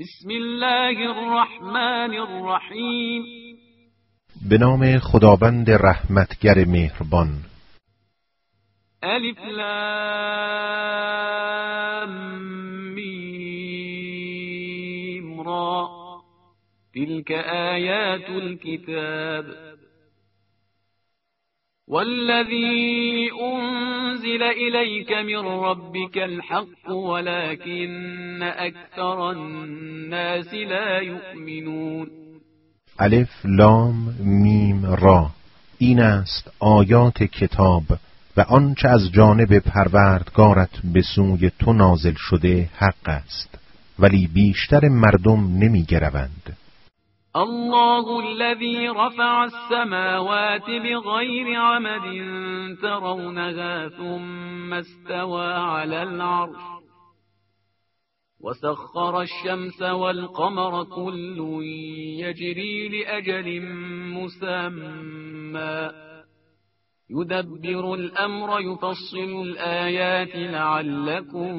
بسم الله الرحمن الرحیم. به نام خداوند رحمتگر مهربان. الف لام میم را تلك آیات الكتاب والذی انزل الیک من ربک الحق ولكن اکثر الناس لا یؤمنون. الف لام میم را، این است آیات کتاب و آنچه از جانب پروردگارت به سوی تو نازل شده حق است، ولی بیشتر مردم نمی‌گروند. الله الذي رفع السماوات بغير عمد ترونها ثم استوى على العرش وسخر الشمس والقمر كل يجري لأجل مسمى يدبر الأمر يفصل الآيات لعلكم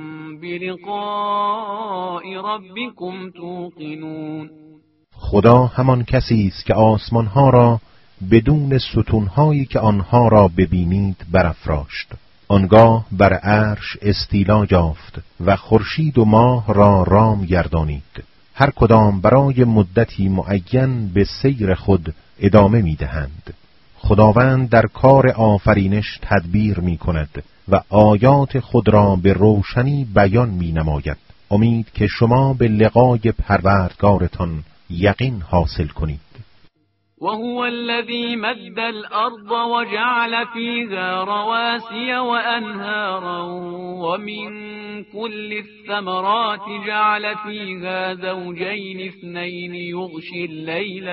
بلقاء ربكم توقنون. خدا همان کسی است که آسمانها را بدون ستونهایی که آنها را ببینید برافراشت. آنگاه بر عرش استیلا یافت و خورشید و ماه را رام گردانید، هر کدام برای مدتی معین به سیر خود ادامه می‌دهند. خداوند در کار آفرینش تدبیر می‌کند و آیات خود را به روشنی بیان می‌نماید. امید که شما به لقای پروردگارتان یقین حاصل کنید. وهو الذي مد الأرض وجعل فيها رواسي وأنهارا ومن كل الثمرات جعل فيها زوجين اثنين يغشي الليل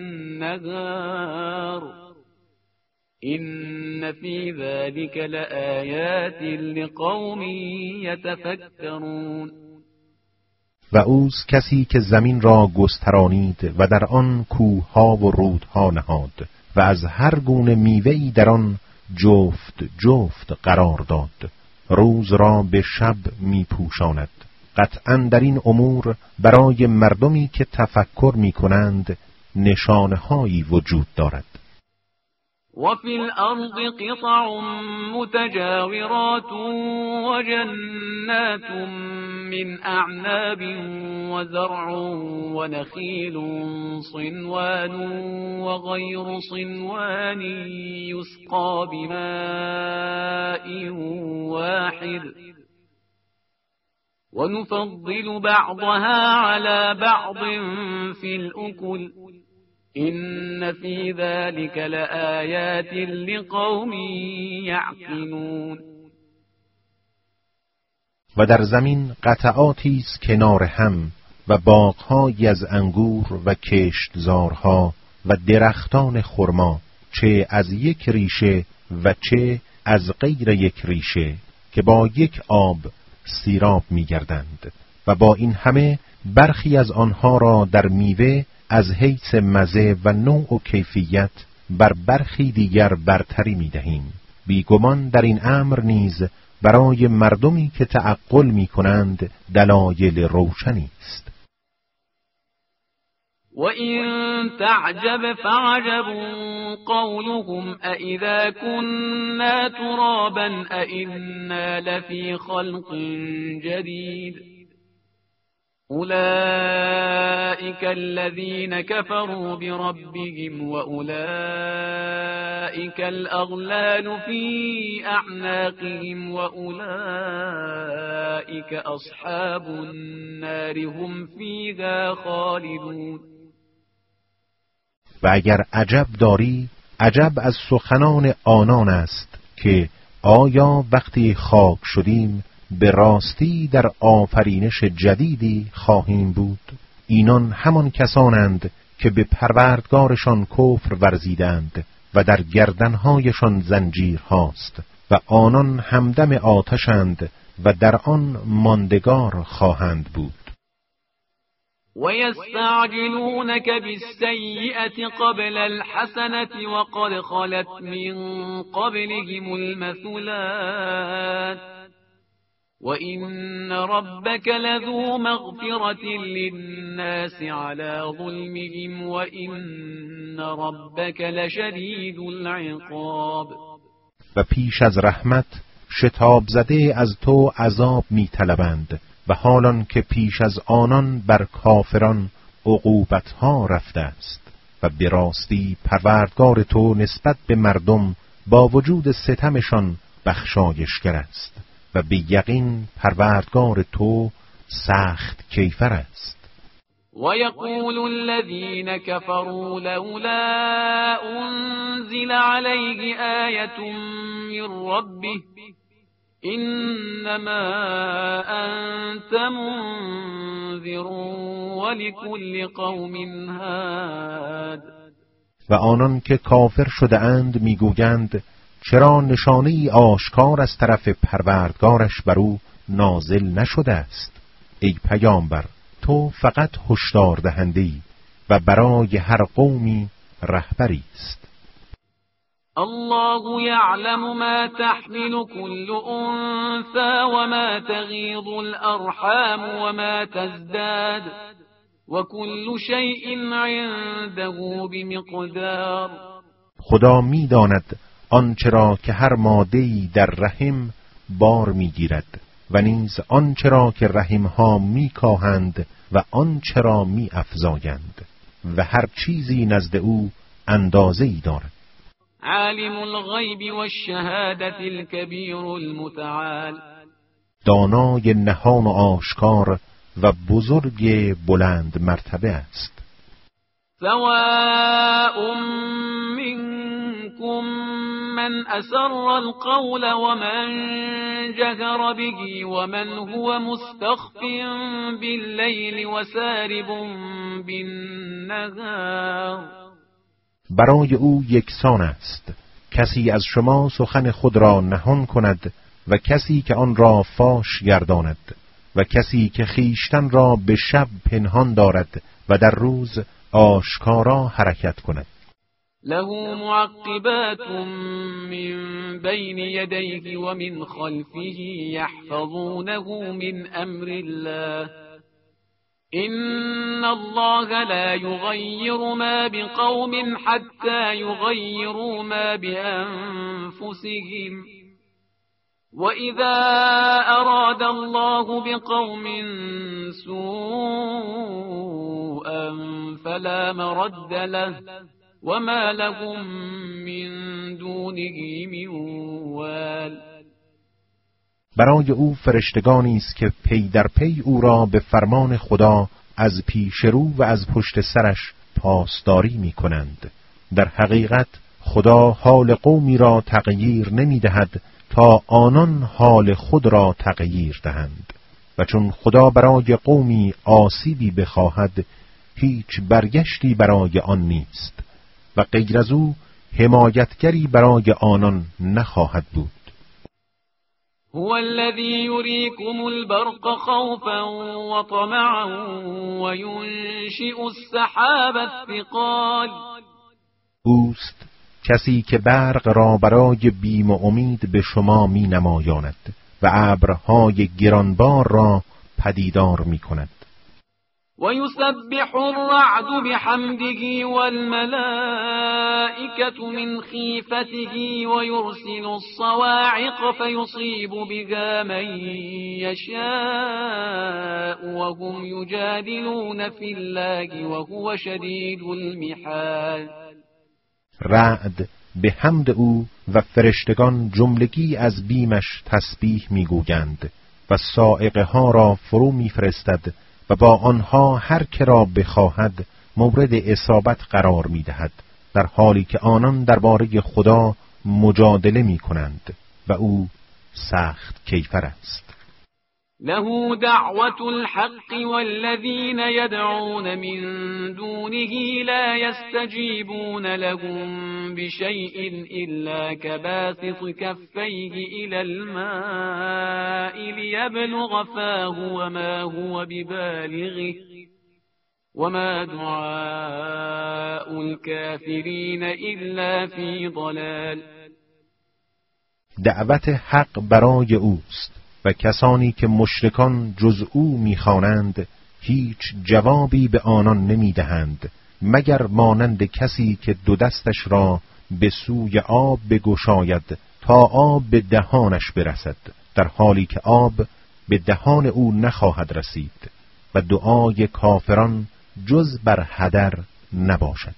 النهار إن في ذلك لآيات لقوم يتفكرون. و اوست کسی که زمین را گسترانید و در آن کوهها و رودها نهاد و از هر گونه میوه‌ای در آن جفت جفت قرار داد، روز را به شب میپوشاند. قطعاً در این امور برای مردمی که تفکر میکنند نشانه‌هایی وجود دارد. وفي الأرض قطع متجاورات وجنات من أعناب وزرع ونخيل صنوان وغير صنوان يسقى بماء واحد ونفضل بعضها على بعض في الأكل إن في ذلك لآيات لقوم يعقلون. و در زمین قطعاتی است کنار هم و باغ‌هایی از انگور و کشتزارها و درختان خرما، چه از یک ریشه و چه از غیر یک ریشه، که با یک آب سیراب می‌گردند و با این همه برخی از آنها را در میوه از حیث مزه و نوع و کیفیت بر برخی دیگر برتری می‌دهیم. بیگمان در این امر نیز برای مردمی که تعقل می‌کنند دلایل روشنی است. وَإِن تَعْجَبْ فَعَجَبٌ قَوْلُهُمْ أَإِذَا كُنَّا تُرَابًا أَإِنَّا لَفِي خَلْقٍ جَدِيدٍ أولئك الذين كفروا بربهم وأولئك الأغلال في أعناقهم وأولئك أصحاب النار هم فيها خالدون. و اگر عجب داری، عجب از سخنان آنان است که آیا وقتی خاک شدیم به راستی در آفرینش جدیدی خواهیم بود؟ اینان همان کسانند که به پروردگارشان کفر ورزیدند و در گردنهایشان زنجیر هاست و آنان همدم آتشند و در آن ماندگار خواهند بود. وَيَسْتَعْجِلُونَكَ بِالسَّيِّئَةِ قَبْلَ الْحَسَنَةِ وَقَدْ خَلَتْ مِنْ قَبْلِهِمُ الْمَثُلَاتُ وَإِنَّ رَبَّكَ لَذُو مَغْفِرَةٍ لِلنَّاسِ عَلَى ظُلْمِهِمْ وَإِنَّ رَبَّكَ لَشَدِيدُ الْعِقَابِ. و پیش از رحمت شتاب زده از تو عذاب می طلبند و حالان که پیش از آنان بر کافران عقوبتها رفته است و به راستی پروردگار تو نسبت به مردم با وجود ستمشان بخشایشگر است و به یقین پروردگار تو سخت کیفر است. وَيَقُولُ الَّذِينَ كَفَرُوا لَوْلَا أُنزِلَ عَلَيْهِ آيَةٌ مِّن رَّبِّهِ إِنَّمَا أَنتَ مُنذِرٌ وَلِكُلِّ قَوْمٍ هَادٍ. و آنان که کافر شده اند میگویند چرا نشانه‌ای آشکار از طرف پروردگارش بر او نازل نشده است؟ ای پیامبر، تو فقط هشدار دهنده‌ای و برای هر قومی رهبری است. الله يعلم ما تحمل كل أنثى وما تغيض الأرحام وما تزداد وكل شيء عنده بمقدار. خدا می‌داند آنچه را که هر ماده‌ای در رحم بار می‌گیرد و نیز آنچه را که رحم‌ها می‌کاهند و آنچه را می‌افزایند و هر چیزی نزد او اندازه‌ای دارد. عالم الغیب والشهادة الكبیر المتعال. دانای نهان و آشکار و بزرگ بلند مرتبه است. سواء منكم من أسر القول ومن جهر به ومن هو مستخف بالليل وسارب بالنهار. برای او یکسان است کسی از شما سخن خود را نهان کند و کسی که آن را فاش گرداند و کسی که خیشتن را به شب پنهان دارد و در روز آشکارا حرکت کند. له معقبات من بین یدیه و من خلفه یحفظونه من امر الله إن الله لا يغير ما بقوم حتى يغيروا ما بأنفسهم وإذا أراد الله بقوم سوءا فلا مرد له وما لهم من دونه من وال. برای او فرشتگانی است که پی در پی او را به فرمان خدا از پیش رو و از پشت سرش پاسداری می کنند. در حقیقت خدا حال قومی را تغییر نمی دهد تا آنان حال خود را تغییر دهند و چون خدا برای قومی آسیبی بخواهد هیچ برگشتی برای آن نیست و غیر از او حمایتگری برای آنان نخواهد بود. هو الذي يريكم البرق خوفا وطمعا وينشئ السحاب الثقال. اوست کسی که برق را برای بیم و امید به شما می نمایاند و ابرهای گرانبار را پدیدار می کند. ويسبح الرعد بحمده والملائكة من خيفته ويرسل الصواعق فيصيب بها من يشاء وهم يجادلون في الله وهو شديد المحال. رعد به حمد او و فرشتگان جملگی از بیمش تسبیح میگویند و صاعقه ها را فرو میفرستد و با آنها هر که را بخواهد مورد اصابت قرار میدهد در حالی که آنان درباره خدا مجادله میکنند و او سخت کیفر است. له دعوة الحق والذين يدعون من دونه لا يستجيبون لهم بشيء إلا كباسط كفيه إلى الماء ليبلغ فاه وما هو ببالغه وما دعاء الكافرين إلا في ضلال. دعوت حق برای اوست و کسانی که مشرکان جز او می‌خوانند هیچ جوابی به آنان نمی‌دهند مگر مانند کسی که دو دستش را به سوی آب بگشاید تا آب به دهانش برسد، در حالی که آب به دهان او نخواهد رسید و دعای کافران جز بر هدر نباشد.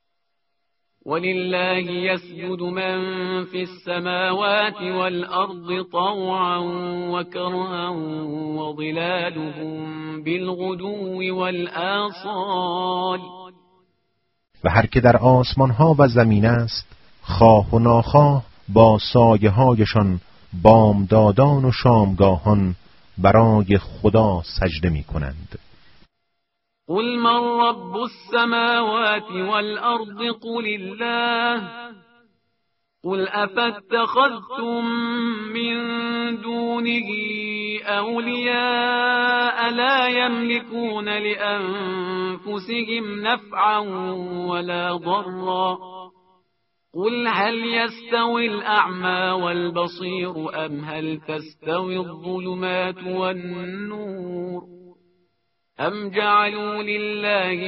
ولله يسجد من في السماوات والأرض طوعا وكرها وظلالهم بالغدو والآصال. و هر که در آسمان ها و زمین است خواه و ناخواه با سایه هایشان بامدادان و شامگاهان برای خدا سجده می کنند. قل من رب السماوات والأرض قل الله قل أفاتخذتم من دونه أولياء لا يملكون لأنفسهم نفعا ولا ضرا قل هل يستوي الأعمى والبصير أم هل تستوي الظلمات والنور أم جعلوا لله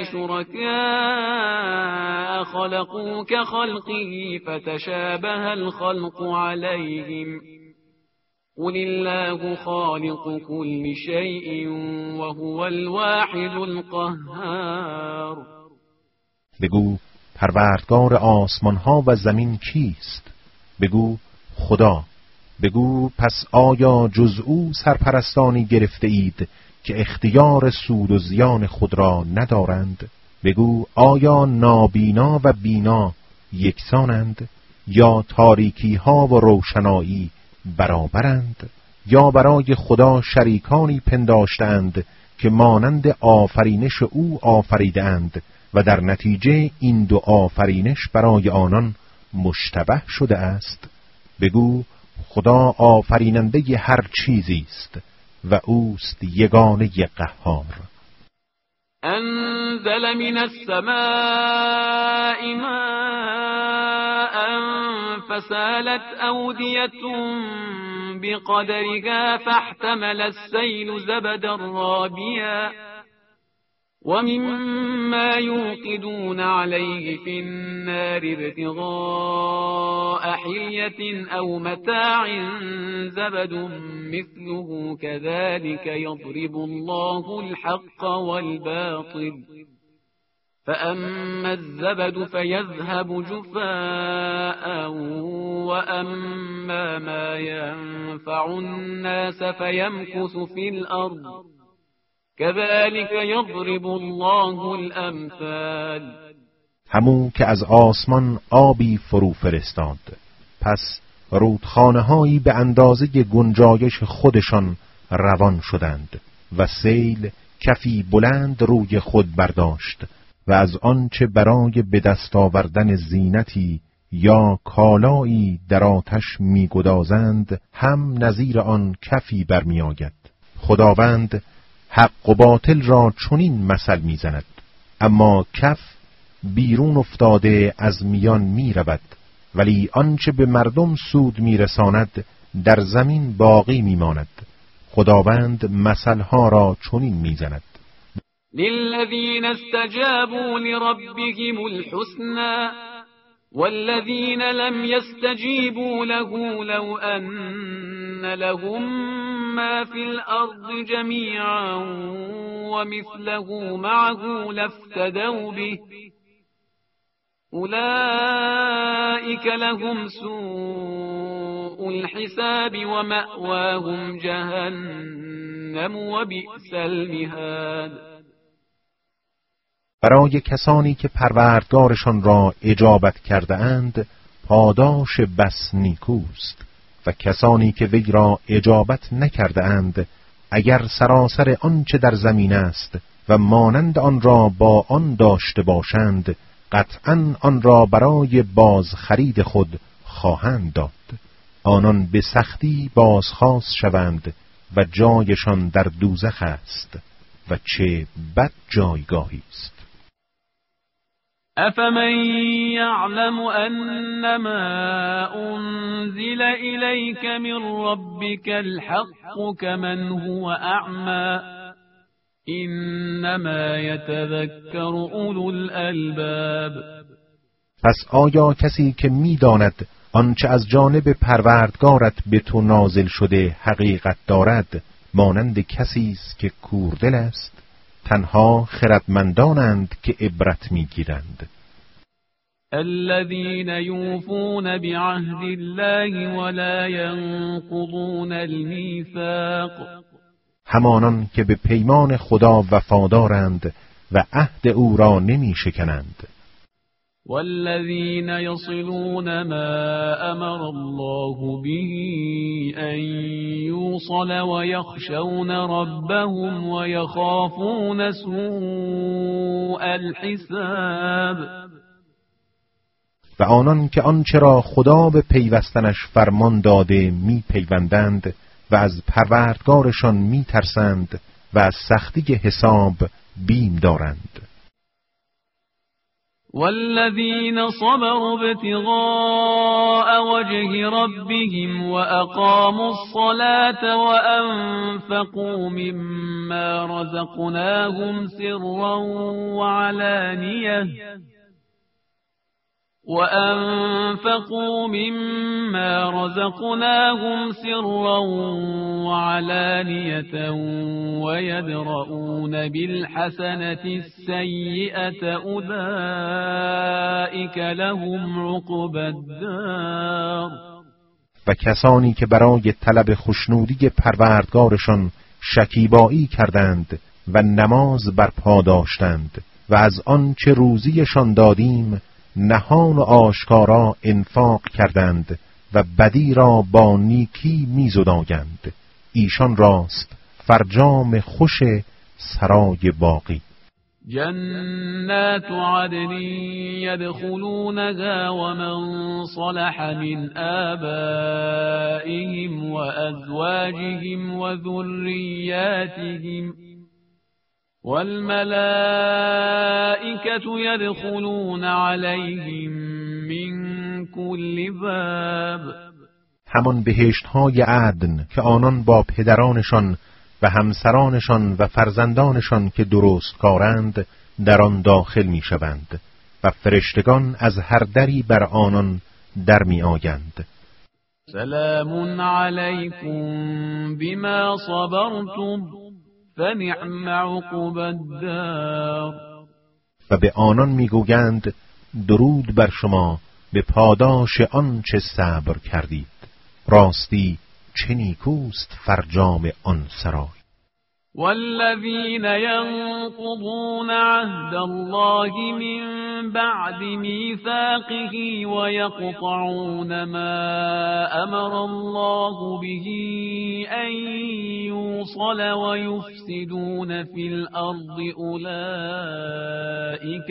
شركاء خلقوا كخلقه فتشابه الخلق عليهم قل الله خالق كل شيء وهو الواحد القهار. بگو پروردگار آسمان ها و زمین کیست؟ بگو خدا. بگو پس آیا جز او سرپرستانی گرفته اید که اختیار سود و زیان خود را ندارند؟ بگو آیا نابینا و بینا یکسانند؟ یا تاریکی ها و روشنایی برابرند؟ یا برای خدا شریکانی پنداشتند که مانند آفرینش او آفریدند و در نتیجه این دو آفرینش برای آنان مشتبه شده است؟ بگو خدا آفریننده هر چیزی است و اوست یگانه قهار. انزل من السماء ماء فسالت أودية بقدرها فاحتمل السيل زبدا رابيا ومما يوقدون عليه في النار ابتغاء حلية أو متاع زبد مثله كذلك يضرب الله الحق والباطل فأما الزبد فيذهب جفاء وأما ما ينفع الناس فيمكث في الأرض كذلك يضرب الله الامثال. همون که از آسمان آبی فرو فرستاد، پس رودخانه هایی به اندازه گنجایش خودشان روان شدند و سیل کفی بلند روی خود برداشت و از آنچه برای به دست آوردن زینتی یا کالایی در آتش می‌گدازند هم نظیر آن کفی برمی‌آید. خداوند حق و باطل را چنین مثل می‌زند، اما کف بیرون افتاده از میان می‌رود، ولی آنچه به مردم سود می‌رساند در زمین باقی می‌ماند. خداوند مثلها را چنین می‌زند: للذین استجابوا لربهم الحسنى والذین لم يستجيبوا له لو أن لهم ما في الأرض جميعا ومثله معه لافتدوا به أولئك لهم سوء الحساب ومأواهم جهنم وبئس المهاد. برای کسانی که پروردگارشان را اجابت کرده اند پاداش بس نیکوست، و کسانی که وی را اجابت نکرده اند اگر سراسر آنچه در زمین است و مانند آن را با آن داشته باشند قطعاً آن را برای بازخرید خود خواهند داد. آنان به سختی بازخواست شوند و جایشان در دوزخ است و چه بد جایگاهی است. أفمن يعلم أنما أنزل إليك من ربك الحق كمن هو أعمى إنما يتذكر أولو الألباب. پس آیا کسی که می‌داند آنچه از جانب پروردگارت به تو نازل شده حقیقت دارد مانند کسی است که کوردل است؟ تنها خردمندانند که عبرت می‌گیرند. الذين يوفون بعهد الله ولا ينقضون الميثاق. همانان که به پیمان خدا وفادارند و عهد او را نمی‌شکنند. والذين يصلون ما أمر الله به أن يوصل ويخشون ربهم ويخافون سوء الحساب. و آنان که آنچه را خدا به پیوستنش فرمان داده می پیوندند و از پروردگارشان می ترسند و از سختی حساب بیم دارند. والذين صبروا ابتغاء وجه ربهم وأقاموا الصلاة وأنفقوا مما رزقناهم سرا وعلانية ويدرؤون بالحسنة السيئة أولئك لهم عقبى الدار. و کسانی که برای طلب خوشنودی پروردگارشان شکیبایی کردند و نماز برپا داشتند و از آنچه روزیشان دادیم نهان و آشکارا انفاق کردند و بدی را با نیکی میزداگند، ایشان راست فرجام خوش سرای باقی. جنات عدن يدخلونها ومن صلح من آبائهم وأزواجهم وذرياتهم والملائكة يدخلون عليهم من كل باب. همان بهشت‌های عدن که آنان با پدرانشان و همسرانشان و فرزندانشان که درست کارند در آن داخل می‌شوند و فرشتگان از هر دری بر آنان در می‌آیند. سلام علیکم بما صبرتم فنعم عقبی الدار. و به آنان میگویند درود بر شما به پاداش آنچه صبر کردید، راستی چه نیکوست فرجام آن سرای. والذین ينقضون عهد الله من بعد میثاقه ويقطعون ما امر الله به ان یوصل ويفسدون في الارض اولئک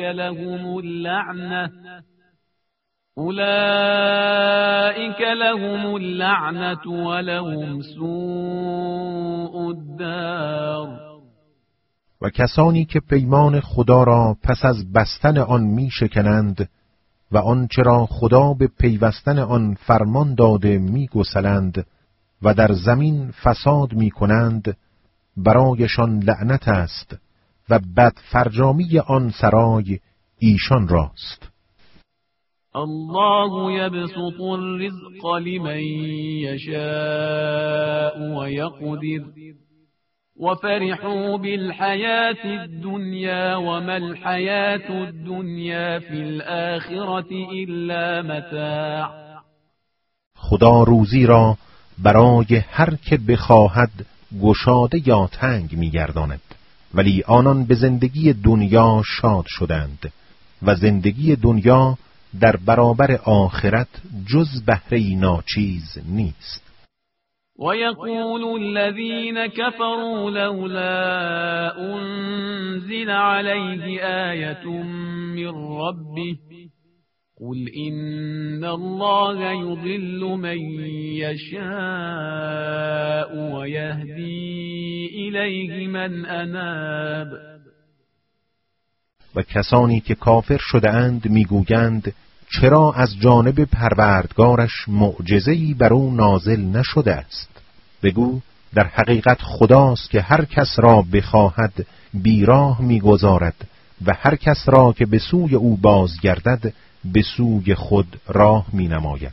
لهم اللعنة ولهم سوء الدار. و کسانی که پیمان خدا را پس از بستن آن می شکنند و آنچه را خدا به پیوستن آن فرمان داده می گسلند و در زمین فساد می کنند، برایشان لعنت است و بدفرجامی آن سرای ایشان راست. الله يبسط الرزق لمن يشاء ويقدر وفرحوا بالحياة الدنيا وما الحياة الدنيا في الآخرة إلا متاع. خدا روزی را برای هر که بخواهد گشاده یا تنگ می‌گرداند، ولی آنان به زندگی دنیا شاد شدند و زندگی دنیا در برابر آخرت جز بهره ناچیز نیست. وَيَقُولُ الَّذِينَ كَفَرُوا لَوْلَا أُنزِلَ عَلَيْهِ آيَةٌ مِّن رَّبِّهِ قُلْ إِنَّ اللَّهَ يُضِلُّ مَن يَشَاءُ وَيَهْدِي إِلَيْهِ مَنْ أَنَابَ. و کسانی که کافر شده اند میگویند چرا از جانب پروردگارش معجزه‌ای بر او نازل نشده است؟ بگو در حقیقت خداست که هر کس را بخواهد بیراه میگذارد و هر کس را که به سوی او بازگردد به سوی خود راه مینماید.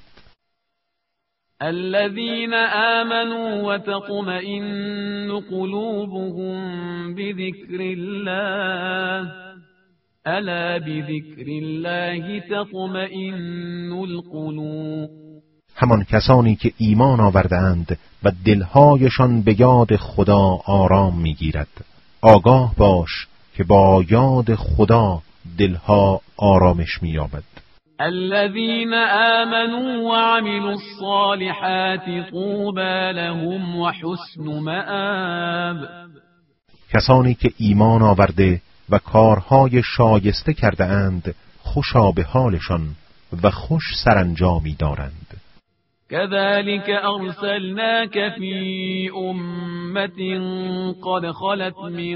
الذين آمنوا وتطمئن قلوبهم بذكر الله الا بذكر الله تطمئن القلوب. همان کسانی که ایمان آورده‌اند و دلهایشان به یاد خدا آرام میگیرد. آگاه باش که با یاد خدا دلها آرامش می‌یابد. الذين آمنوا وعملوا الصالحات طوبى لهم وحسن مآب. کسانی که ایمان آورده و کارهای شایسته کرده اند خوشا به حالشان و خوش سرانجامی دارند. كذلك أرسلناك في أمة قد خلت من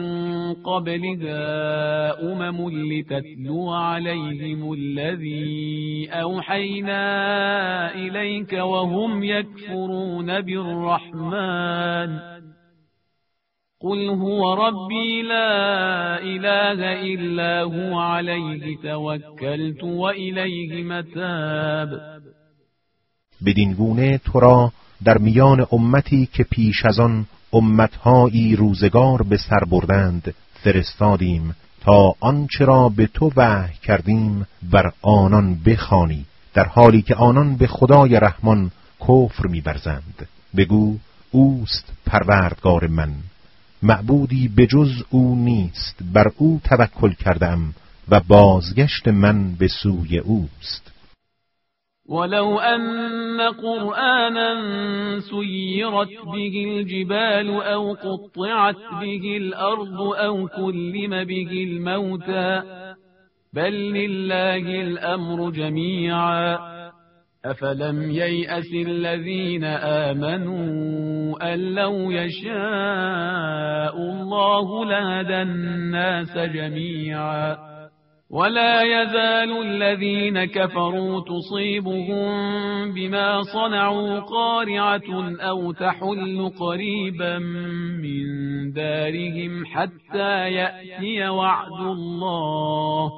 قبلها لتتلو عليهم الذي أوحينا إليك وهم يكفرون بالرحمن قل هو ربي لا إله إلا هو عليه توكلت وإليه متاب. بدین گونه تو را در میان امتی که پیش از آن امتهایی روزگار به سر بردند فرستادیم تا آنچه را به تو وحی کردیم بر آنان بخوانی، در حالی که آنان به خدای رحمان کفر می‌ورزند. بگو اوست پروردگار من، معبودی به جز او نیست، بر او توکل کردم و بازگشت من به سوی اوست. ولو أن قرآنا سيرت به الجبال أو قطعت به الأرض أو كلم به الموتى بل لله الأمر جميعا أفلم ييأس الذين آمنوا أن لو يشاء الله لهدى الناس جميعا ولا يزال الذين كفروا تصيبهم بما صنعوا قارعة أو تحل قريبا من دارهم حتى يأتي وعد الله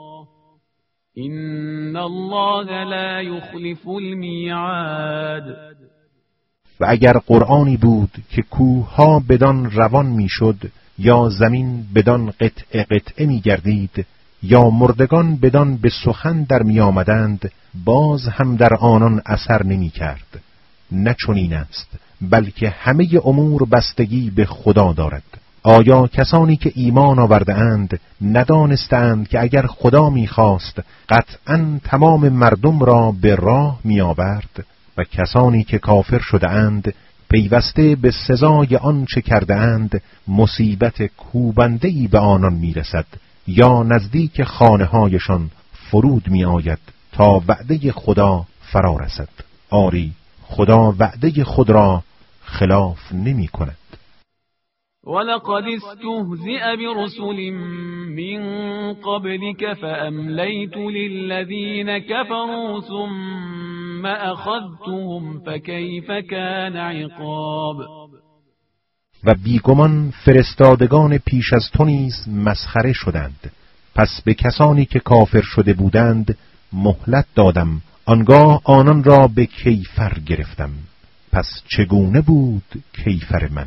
إن الله لا يخلف الميعاد. و اگر قرآنی بود که کوهها بدان روان میشد یا زمین بدان قطعه قطعه میگردید یا مردگان بدان به سخن در می آمدند باز هم در آنان اثر نمی کرد. نه چنین است، بلکه همه امور بستگی به خدا دارد. آیا کسانی که ایمان آورده اند ندانستند که اگر خدا می خواست قطعاً تمام مردم را به راه می آورد؟ و کسانی که کافر شده اند پیوسته به سزای آنچه کرده اند مصیبت کوبنده‌ای به آنان می رسد یا نزدیک خانه‌هایشان فرود می آید تا وعده خدا فرا رسد. آری خدا وعده خود را خلاف نمی کند. ولقد استهزئ برسل من قبلك فأمليت للذين كفروا ثم أخذتهم فكيف كان عقاب. و بیگمان فرستادگان پیش از تو نیز مسخره شدند، پس به کسانی که کافر شده بودند مهلت دادم، آنگاه آنان را به کیفر گرفتم. پس چگونه بود کیفر من؟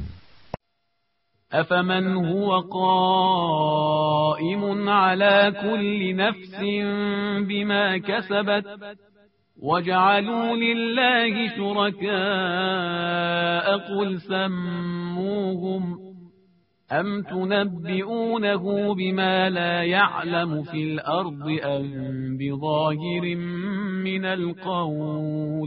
افمن هو قائم على كل نفس بما كسبت وجعلوا لله شركاء قل سموهم أم تنبئونه بما لا يعلم في الأرض أم بظاهر من القول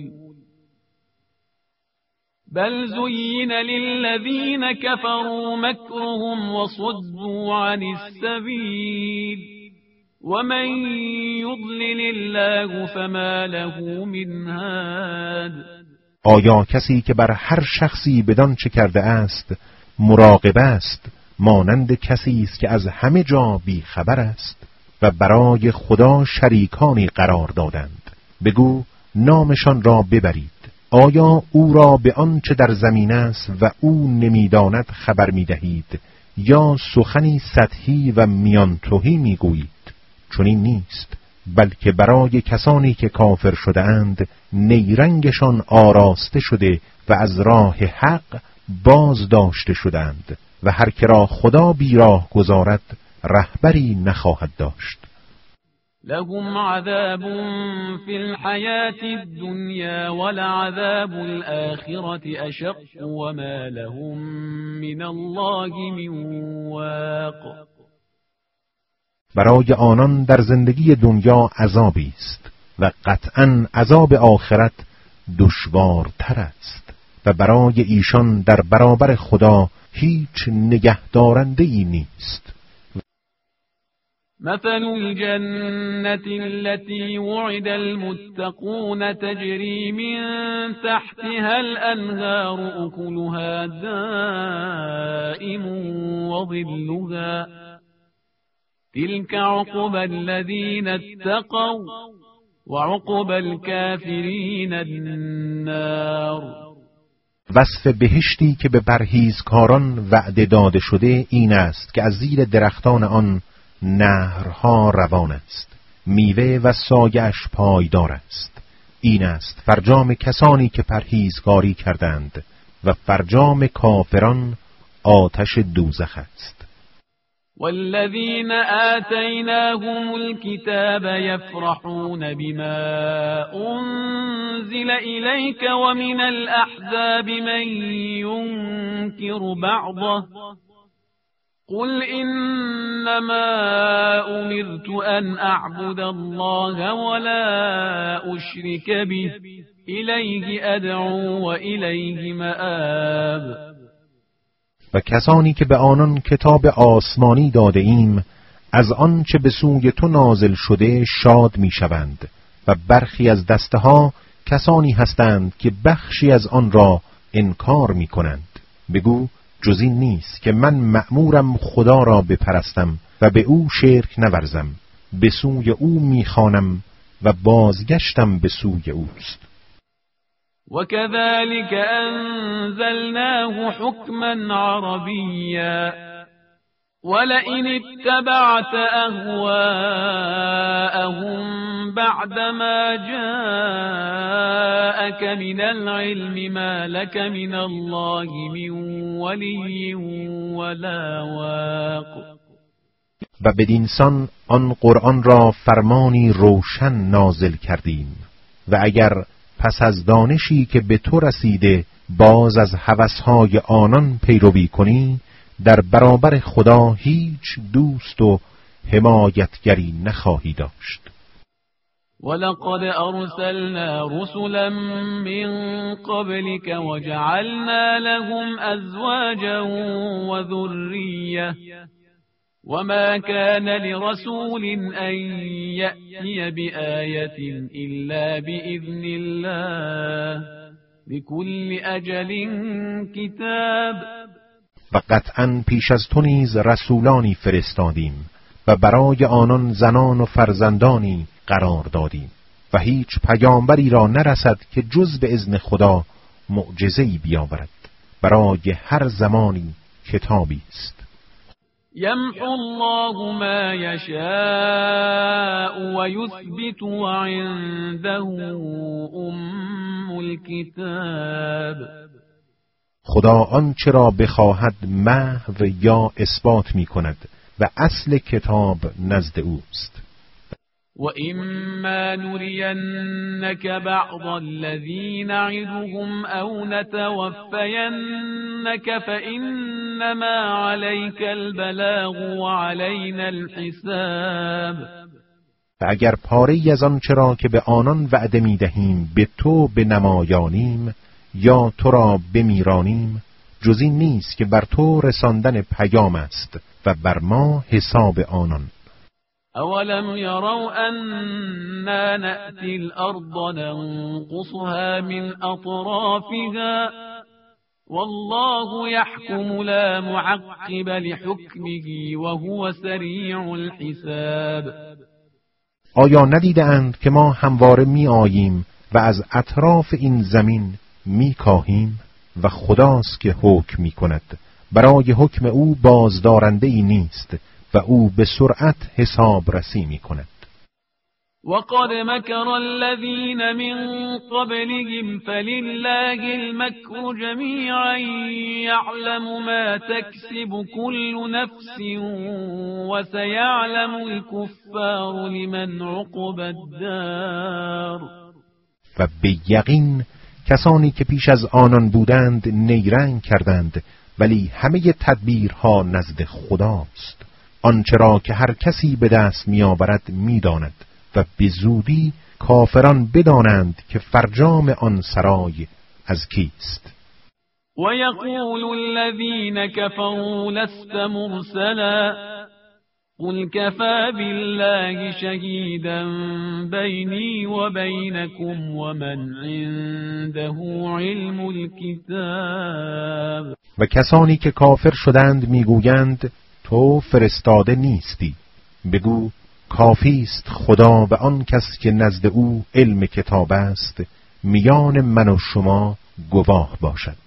بل زين للذين كفروا مكرهم وصدوا عن السبيل ومن يضلل الله فما له من هاد. آیا کسی که بر هر شخصی بدان چه کرده است مراقب است مانند کسی است که از همه جا بی خبر است؟ و برای خدا شریکانی قرار دادند. بگو نامشان را ببرید. آیا او را به آنچه در زمین است و او نمیداند خبر میدهید یا سخنی سطحی و میان تهی میگویید؟ چون این نیست، بلکه برای کسانی که کافر شده اند نیرنگشان آراسته شده و از راه حق باز داشته شدند و هر که را خدا بیراه گذارد رهبری نخواهد داشت. لهم عذاب في الحياة الدنيا ولعذاب الآخرة أشق وما لهم من الله من واق. برای آنان در زندگی دنیا عذابی است و قطعاً عذاب آخرت دشوارتر است و برای ایشان در برابر خدا هیچ نگهدارنده‌ای نیست. مثل الجنة التي وعد المتقون تجري من تحتها الأنهار أكلها دائم وظلها تلك عقبى الذين اتقوا وعقبى الكافرين النار. وصف بهشتی که به پرهیزکاران وعده داده شده این است که از زیر درختان آن نهرها روان است، میوه و سایه‌اش پایدار است. این است فرجام کسانی که پرهیزکاری کردند و فرجام کافران آتش دوزخ است. والذين آتيناهم الكتاب يفرحون بما أنزل إليك ومن الأحزاب من ينكر بعضه قل إنما أمرت أن أعبد الله ولا أشرك به إليه أدعو وإليه مآب. و کسانی که به آنان کتاب آسمانی داده ایم از آنچه به سوی تو نازل شده شاد میشوند و برخی از دسته‌ها کسانی هستند که بخشی از آن را انکار میکنند. بگو جز این نیست که من مأمورم خدا را بپرستم و به او شرک نورزم، به سوی او میخوانم و بازگشتم به سوی اوست. وكذلك أنزلناه حكما عربيا ولئن اتبعت أهواءهم بعدما جاءك من العلم ما لك من الله من ولي ولا واق. و بدینسان آن قرآن را فرمانی روشن نازل کردیم و اگر پس از دانشی که به تو رسیده باز از هوسهای آنان پیروی کنی در برابر خدا هیچ دوست و حمایتگری نخواهی داشت. ولقد أرسلنا رسلا من قبلك وجعلنا لهم أزواجا وذرية وما كان لرسول أن يأتي بآية إلا بإذن الله لكل أجل كتاب. و قطعاً پیش از تو نیز رسولانی فرستادیم و برای آنان زنان و فرزندانی قرار دادیم و هیچ پیامبری را نرسد که جز به اذن خدا معجزه‌ای بیاورد. برای هر زمانی کتابی است. يمحو الله ما يشاء ويثبت وعنده أم الكتاب. خدا آنچه را بخواهد محو یا اثبات می کند و اصل کتاب نزد اوست. وَإِمَّا نُرِيَنَّكَ بَعْضَ الَّذِي نَعِدُهُمْ أَوْ نَتَوَفَّيَنَّكَ فَإِنَّمَا عَلَيْكَ الْبَلَاغُ وَعَلَيْنَا الْحِسَابُ. و اگر پاره‌ای از آنچه را که به آنان وعده می دهیم به تو بنمایانیم یا تو را بمیرانیم جز این نیست که بر تو رساندن پیام است و بر ما حساب آنان. أَوَلَمْ يَرَوْا أَنَّا نَأْتِي الْأَرْضَ نَنقُصُهَا مِنْ أَطْرَافِهَا والله يحكم لا معقب لحكمه وهو سریع الحساب. آیا ندیده‌اند که ما همواره می آییم و از اطراف این زمین می کاهیم و خداست که حکم می کند، برای حکم او بازدارنده ای نیست و او به سرعت حساب رسی می کند. وقد مكر الذين من قبلهم فلله المكر جميعا يعلم ما تكسب كل نفس وسيعلم الكفار لمن عقبى الدار. و به یقین کسانی که پیش از آنان بودند نیرنگ کردند، ولی همه تدبیرها نزد خداست. آنچه را که هر کسی به دست می‌آورد می‌داند و به زودی کافران بدانند که فرجام آن سرای از کیست. ويقول الذين كفروا لست مرسلا قل كفى بالله شهيدا بيني وبينكم ومن عنده علم الكتاب. و کسانی که کافر شدند میگویند تو فرستاده نیستی. بگو کافی است خدا و آن کس که نزد او علم کتاب است میان من و شما گواه باشد.